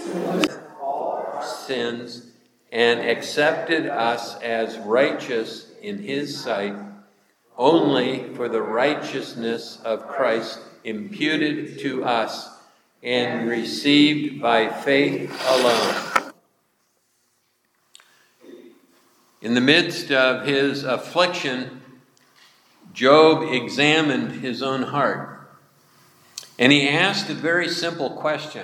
sins and accepted us as righteous in his sight only for the righteousness of Christ imputed to us and received by faith alone. In the midst of his affliction, Job examined his own heart, and he asked a very simple question.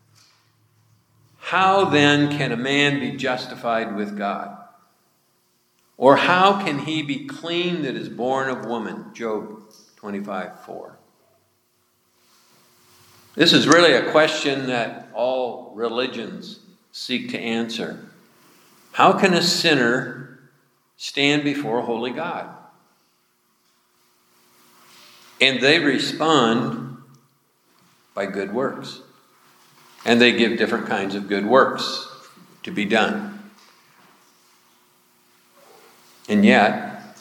How then can a man be justified with God? Or how can he be clean that is born of woman? Job 25:4. This is really a question that all religions seek to answer. How can a sinner stand before a holy God? And they respond by good works. And they give different kinds of good works to be done. And yet,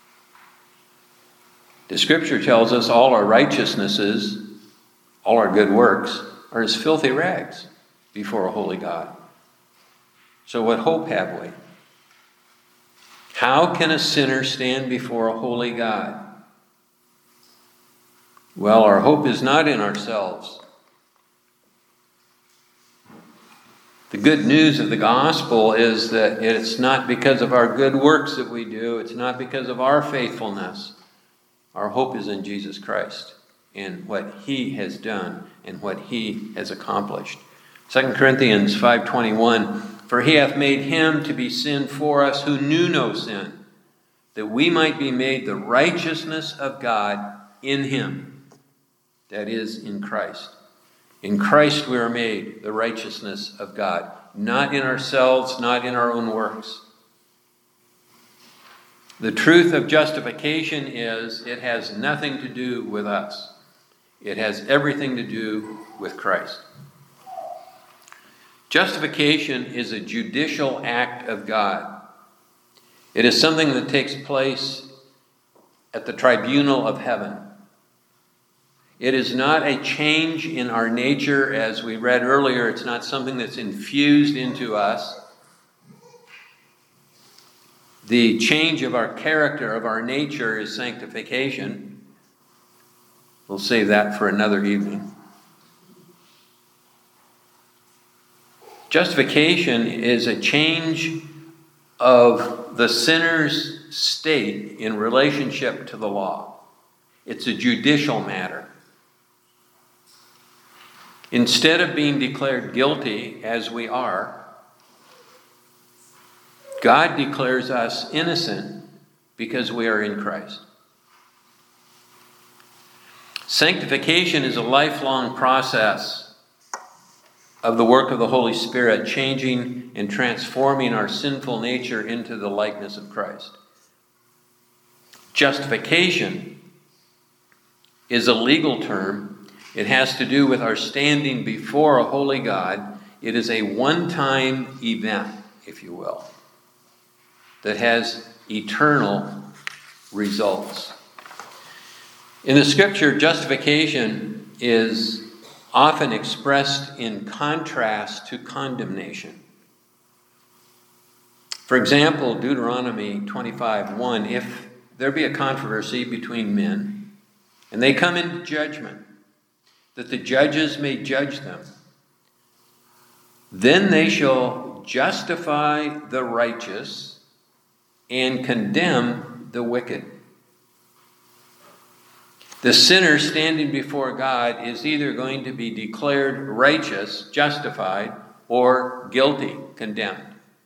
the Scripture tells us all our righteousnesses, all our good works, are as filthy rags before a holy God. So what hope have we? How can a sinner stand before a holy God? Well, our hope is not in ourselves. The good news of the gospel is that it's not because of our good works that we do. It's not because of our faithfulness. Our hope is in Jesus Christ and what he has done and what he has accomplished. 2 Corinthians 5:21, for he hath made him to be sin for us who knew no sin, that we might be made the righteousness of God in him, that is, in Christ. In Christ we are made the righteousness of God, not in ourselves, not in our own works. The truth of justification is it has nothing to do with us. It has everything to do with Christ. Justification is a judicial act of God. It is something that takes place at the tribunal of heaven. It is not a change in our nature, as we read earlier. It's not something that's infused into us. The change of our character, of our nature, is sanctification. We'll save that for another evening. Justification is a change of the sinner's state in relationship to the law. It's a judicial matter. Instead of being declared guilty, as we are, God declares us innocent because we are in Christ. Sanctification is a lifelong process of the work of the Holy Spirit, changing and transforming our sinful nature into the likeness of Christ. Justification is a legal term. It has to do with our standing before a holy God. It is a one-time event, if you will, that has eternal results. In the Scripture, justification is often expressed in contrast to condemnation. For example, Deuteronomy 25:1, if there be a controversy between men, and they come into judgment, that the judges may judge them, then they shall justify the righteous and condemn the wicked. The sinner standing before God is either going to be declared righteous, justified, or guilty, condemned.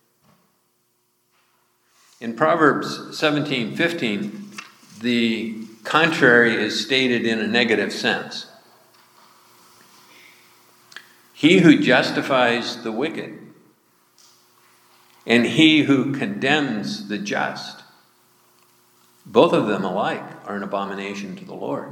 In Proverbs 17:15, the contrary is stated in a negative sense. He who justifies the wicked and he who condemns the just, both of them alike are an abomination to the Lord.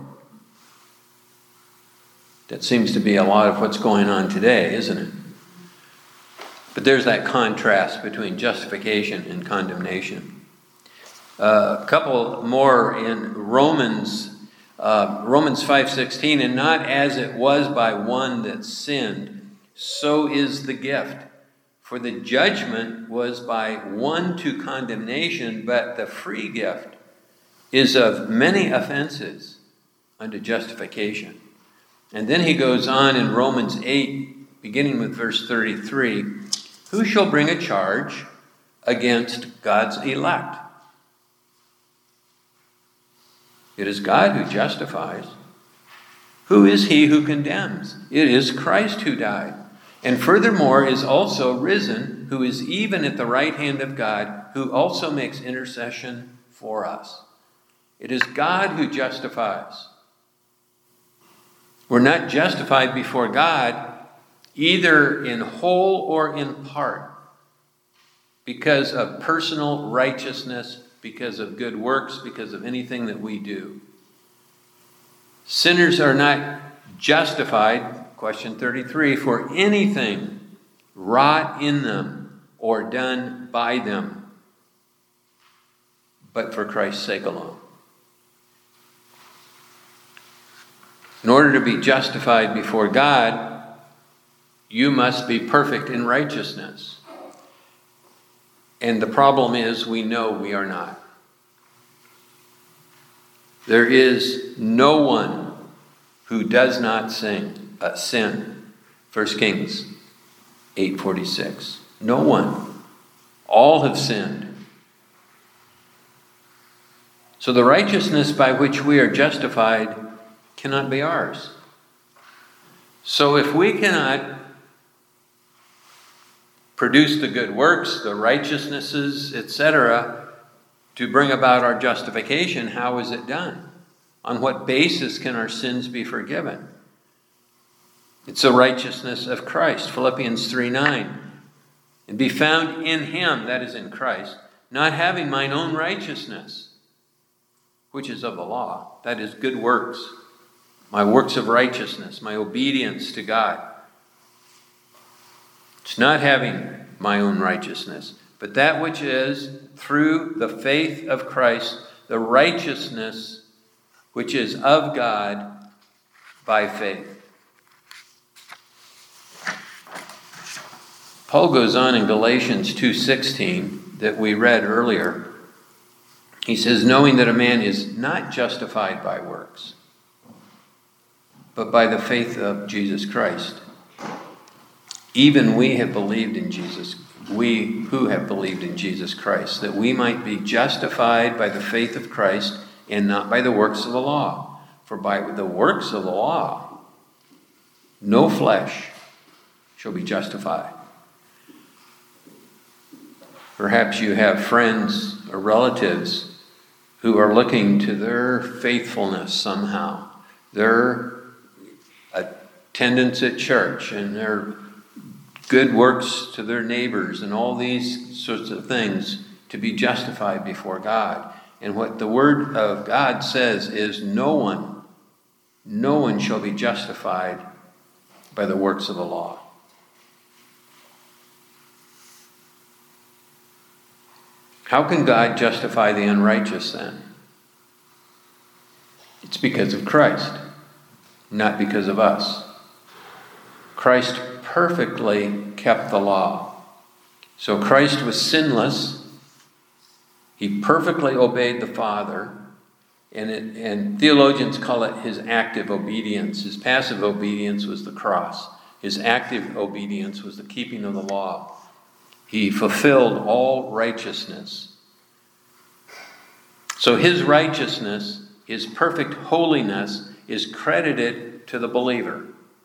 That seems to be a lot of what's going on today, isn't it? But there's that contrast between justification and condemnation. A couple more in Romans 5:16, and not as it was by one that sinned, so is the gift. For the judgment was by one to condemnation, but the free gift is of many offenses unto justification. And then he goes on in Romans 8, beginning with verse 33, who shall bring a charge against God's elect? It is God who justifies. Who is he who condemns? It is Christ who died, and furthermore is also risen, who is even at the right hand of God, who also makes intercession for us. It is God who justifies. We're not justified before God either in whole or in part because of personal righteousness, because of good works, because of anything that we do. Sinners are not justified, question 33, for anything wrought in them or done by them, but for Christ's sake alone. In order to be justified before God, you must be perfect in righteousness. And the problem is, we know we are not. There is no one who does not sin. 1 Kings 8:46. No one. All have sinned. So the righteousness by which we are justified cannot be ours. So if we cannot produce the good works, the righteousnesses, etc., to bring about our justification, how is it done? On what basis can our sins be forgiven? It's the righteousness of Christ. Philippians 3:9. And be found in him, that is in Christ, not having mine own righteousness, which is of the law, that is good works, my works of righteousness, my obedience to God. It's not having my own righteousness, but that which is through the faith of Christ, the righteousness which is of God by faith. Paul goes on in Galatians 2:16 that we read earlier. He says, knowing that a man is not justified by works, but by the faith of Jesus Christ. Even we have believed in Jesus, we who have believed in Jesus Christ, that we might be justified by the faith of Christ and not by the works of the law. For by the works of the law, no flesh shall be justified. Perhaps you have friends or relatives who are looking to their faithfulness somehow, their attendance at church and their good works to their neighbors and all these sorts of things to be justified before God. And what the Word of God says is no one shall be justified by the works of the law. How can God justify the unrighteous then? It's because of Christ, not because of us. Christ perfectly kept the law. So Christ was sinless. He perfectly obeyed the Father. And theologians call it his active obedience. His passive obedience was the cross. His active obedience was the keeping of the law. He fulfilled all righteousness. So his righteousness, his perfect holiness, is credited to the believer.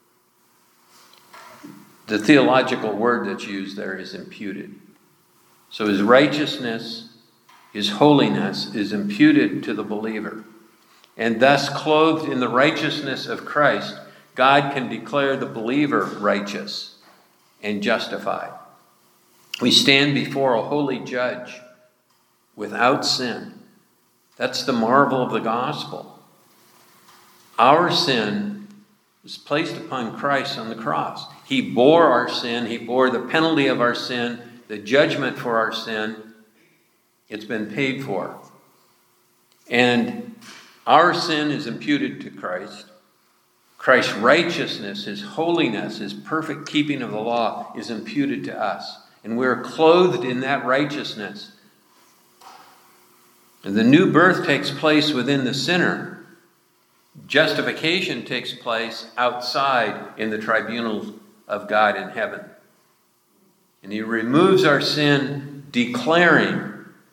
The theological word that's used there is imputed. So his righteousness, his holiness is imputed to the believer. And thus, clothed in the righteousness of Christ, God can declare the believer righteous and justified. We stand before a holy judge without sin. That's the marvel of the gospel. Our sin was placed upon Christ on the cross. He bore our sin. He bore the penalty of our sin, the judgment for our sin. It's been paid for. And our sin is imputed to Christ. Christ's righteousness, his holiness, his perfect keeping of the law is imputed to us. And we're clothed in that righteousness. And the new birth takes place within the sinner. Justification takes place outside in the tribunal of God in heaven. And he removes our sin, declaring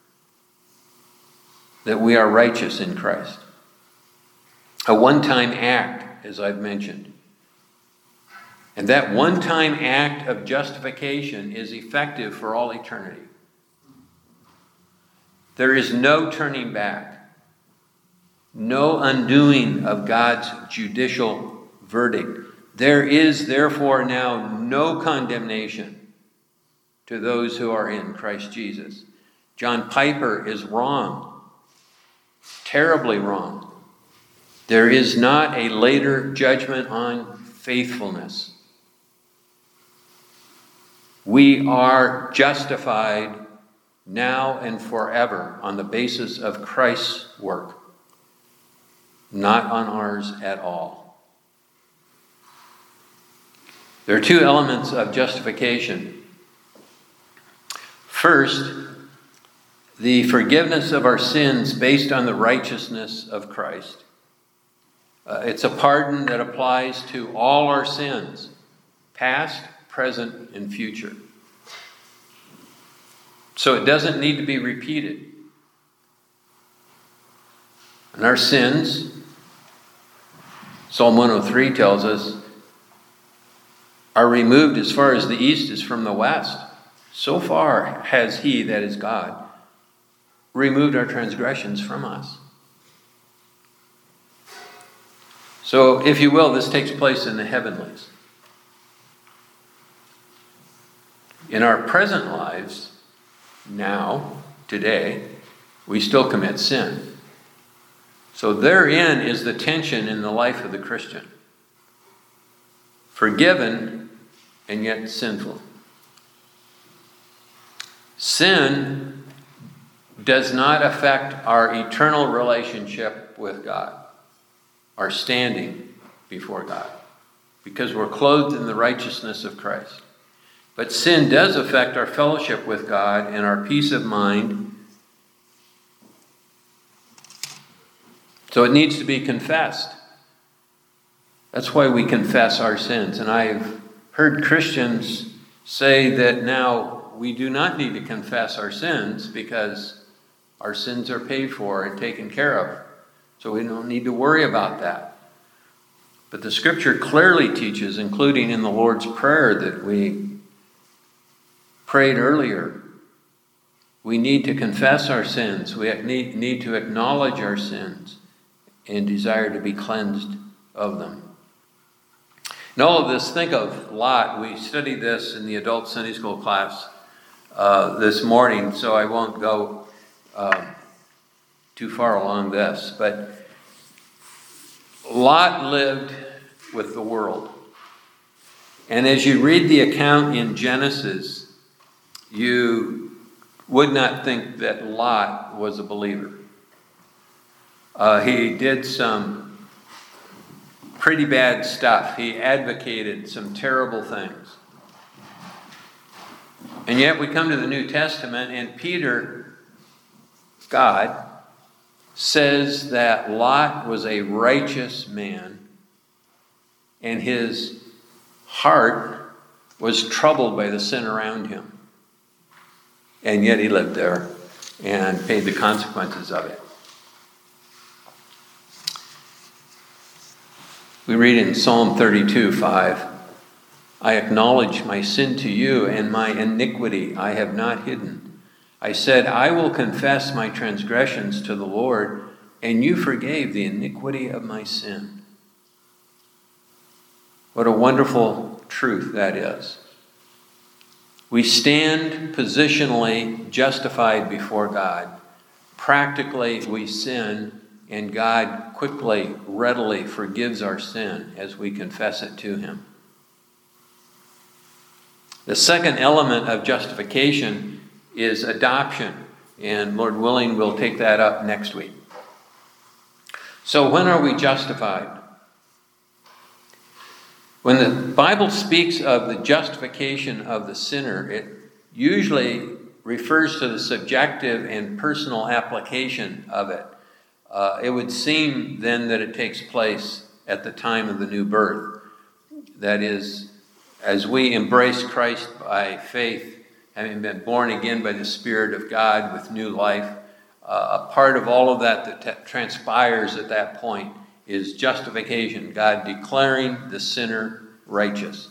that we are righteous in Christ. A one-time act, as I've mentioned. And that one-time act of justification is effective for all eternity. There is no turning back, no undoing of God's judicial verdict. There is therefore now no condemnation to those who are in Christ Jesus. John Piper is wrong, terribly wrong. There is not a later judgment on faithfulness. We are justified now and forever on the basis of Christ's work, not on ours at all. There are two elements of justification. First, the forgiveness of our sins based on the righteousness of Christ. It's a pardon that applies to all our sins, past, present, and future. So it doesn't need to be repeated. And our sins, Psalm 103 tells us, are removed as far as the east is from the west. So far has he, that is God, removed our transgressions from us. So, if you will, this takes place in the heavenlies. In our present lives, now, today, we still commit sin. So therein is the tension in the life of the Christian. Forgiven and yet sinful. Sin does not affect our eternal relationship with God, our standing before God, because we're clothed in the righteousness of Christ. But sin does affect our fellowship with God and our peace of mind. So it needs to be confessed. That's why we confess our sins. And I've heard Christians say that now we do not need to confess our sins because our sins are paid for and taken care of. So we don't need to worry about that. But the Scripture clearly teaches, including in the Lord's Prayer that we prayed earlier, we need to confess our sins. We need to acknowledge our sins and desire to be cleansed of them. In all of this, think of Lot. We studied this in the adult Sunday school class this morning, so I won't go too far along this. But Lot lived with the world. And as you read the account in Genesis, you would not think that Lot was a believer. He did some pretty bad stuff. He advocated some terrible things. And yet we come to the New Testament, and Peter, God, says that Lot was a righteous man, and his heart was troubled by the sin around him. And yet he lived there and paid the consequences of it. We read in Psalm 32:5, I acknowledge my sin to you, and my iniquity I have not hidden. I said, I will confess my transgressions to the Lord, and you forgave the iniquity of my sin. What a wonderful truth that is. We stand positionally justified before God. Practically, we sin, and God quickly, readily forgives our sin as we confess it to him. The second element of justification is adoption, and Lord willing, we'll take that up next week. So when are we justified? When the Bible speaks of the justification of the sinner, it usually refers to the subjective and personal application of it. It would seem then that it takes place at the time of the new birth. That is, as we embrace Christ by faith, having been born again by the Spirit of God with new life, a part of all of that transpires at that point is justification, God declaring the sinner righteous.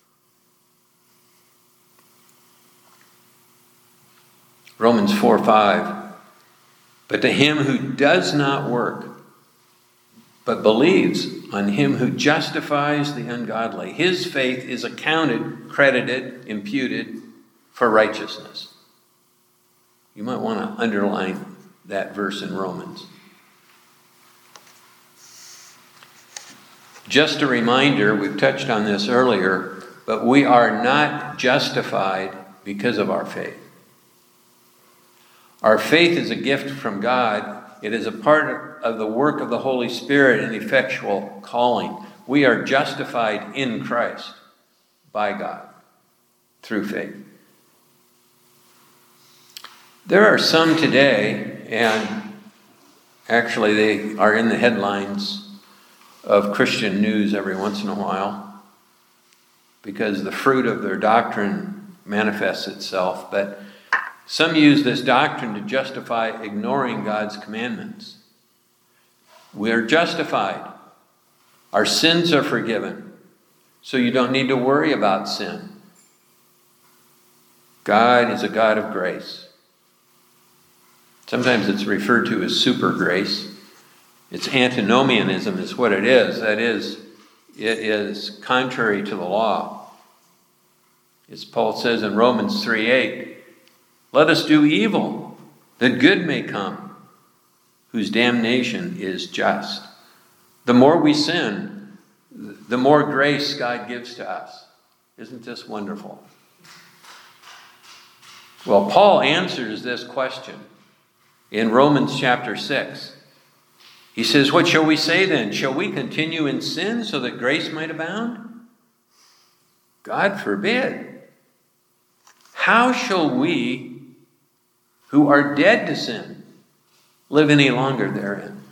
Romans 4:5. But to him who does not work, but believes on him who justifies the ungodly, his faith is accounted, credited, imputed for righteousness. You might want to underline that verse in Romans. Just a reminder, we've touched on this earlier, but we are not justified because of our faith. Our faith is a gift from God. It is a part of the work of the Holy Spirit and effectual calling. We are justified in Christ by God through faith. There are some today, and actually they are in the headlines of Christian news every once in a while because the fruit of their doctrine manifests itself. But some use this doctrine to justify ignoring God's commandments. We are justified. Our sins are forgiven. So you don't need to worry about sin. God is a God of grace. Sometimes it's referred to as super grace. It's antinomianism is what it is. That is, it is contrary to the law. As Paul says in Romans 3:8, let us do evil, that good may come, whose damnation is just. The more we sin, the more grace God gives to us. Isn't this wonderful? Well, Paul answers this question in Romans chapter 6. He says, what shall we say then? Shall we continue in sin so that grace might abound? God forbid. How shall we, who are dead to sin, live any longer therein?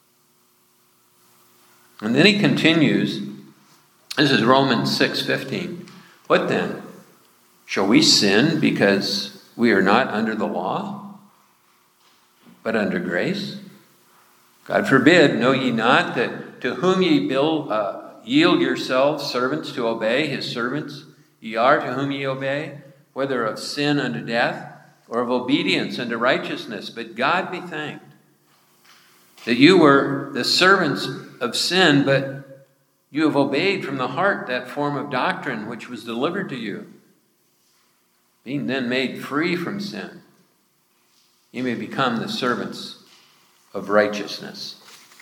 And then he continues, this is Romans 6:15. What then? Shall we sin because we are not under the law, but under grace? God forbid, know ye not that to whom ye yield yourselves servants to obey, his servants ye are to whom ye obey, whether of sin unto death, or of obedience unto righteousness. But God be thanked that you were the servants of sin, but you have obeyed from the heart that form of doctrine which was delivered to you. Being then made free from sin, you may become the servants of righteousness.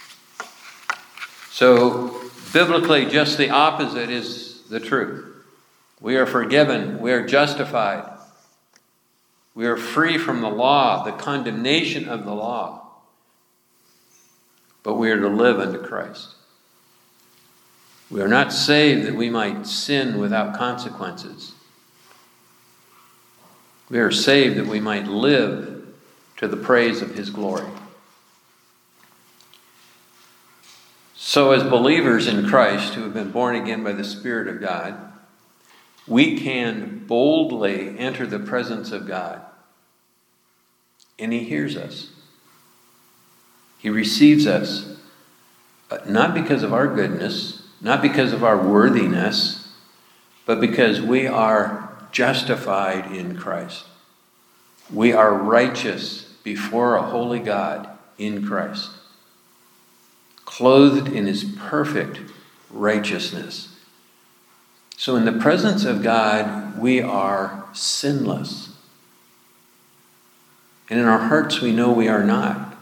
So, biblically, just the opposite is the truth. We are forgiven. We are justified. We are free from the law, the condemnation of the law. But we are to live unto Christ. We are not saved that we might sin without consequences. We are saved that we might live to the praise of his glory. So as believers in Christ who have been born again by the Spirit of God, we can boldly enter the presence of God. And he hears us. He receives us, not because of our goodness, not because of our worthiness, but because we are justified in Christ. We are righteous before a holy God in Christ, clothed in his perfect righteousness. So in the presence of God, we are sinless. And in our hearts, we know we are not.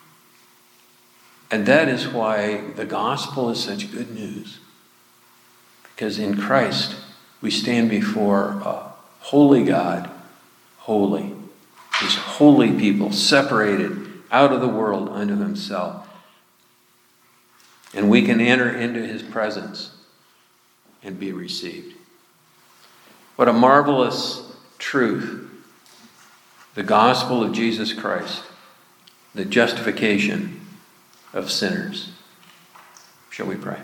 And that is why the gospel is such good news. Because in Christ, we stand before a holy God, holy. His holy people, separated out of the world unto himself. And we can enter into his presence and be received. What a marvelous truth. The gospel of Jesus Christ, the justification of sinners. Shall we pray?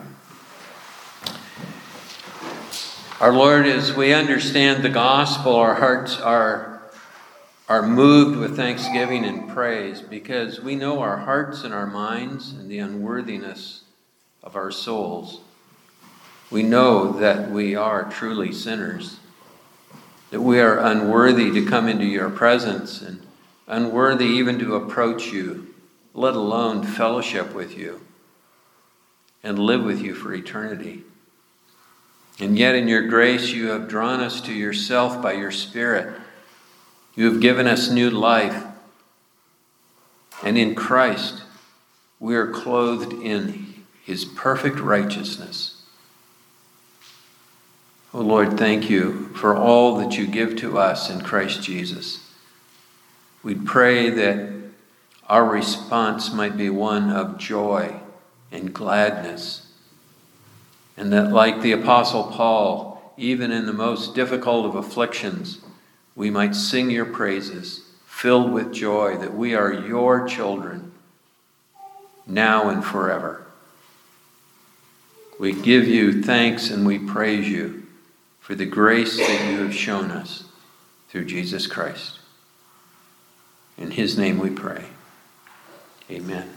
Our Lord, as we understand the gospel, our hearts are moved with thanksgiving and praise because we know our hearts and our minds and the unworthiness of our souls. We know that we are truly sinners, that we are unworthy to come into your presence and unworthy even to approach you, let alone fellowship with you and live with you for eternity. And yet in your grace you have drawn us to yourself by your Spirit. You have given us new life. And in Christ we are clothed in his perfect righteousness. Oh Lord, thank you for all that you give to us in Christ Jesus. We pray that our response might be one of joy and gladness, and that like the Apostle Paul, even in the most difficult of afflictions, we might sing your praises, filled with joy that we are your children, now and forever. We give you thanks and we praise you for the grace that you have shown us through Jesus Christ. In his name we pray. Amen.